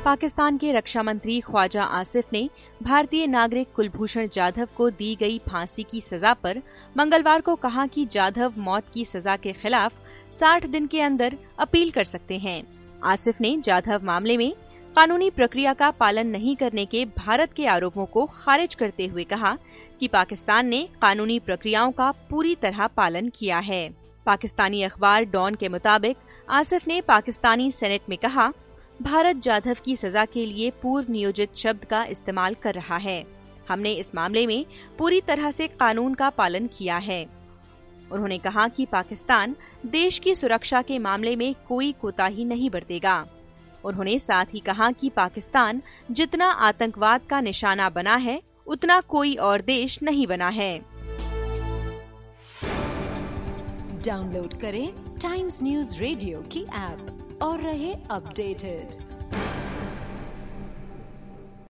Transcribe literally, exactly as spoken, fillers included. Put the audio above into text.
पाकिस्तान के रक्षा मंत्री ख्वाजा आसिफ ने भारतीय नागरिक कुलभूषण जाधव को दी गई फांसी की सजा पर मंगलवार को कहा कि जाधव मौत की सजा के खिलाफ साठ दिन के अंदर अपील कर सकते हैं। आसिफ ने जाधव मामले में कानूनी प्रक्रिया का पालन नहीं करने के भारत के आरोपों को खारिज करते हुए कहा कि पाकिस्तान ने कानूनी प्रक्रियाओं का पूरी तरह पालन किया है। पाकिस्तानी अखबार डॉन के मुताबिक आसिफ ने पाकिस्तानी सेनेट में कहा, भारत जाधव की सजा के लिए पूर्व नियोजित शब्द का इस्तेमाल कर रहा है। हमने इस मामले में पूरी तरह से कानून का पालन किया है। उन्होंने कहा कि पाकिस्तान देश की सुरक्षा के मामले में कोई कोताही नहीं बरतेगा। उन्होंने साथ ही कहा कि पाकिस्तान जितना आतंकवाद का निशाना बना है, उतना कोई और देश नहीं बना है। डाउनलोड करें टाइम्स न्यूज रेडियो की ऐप और रहे अपडेटेड।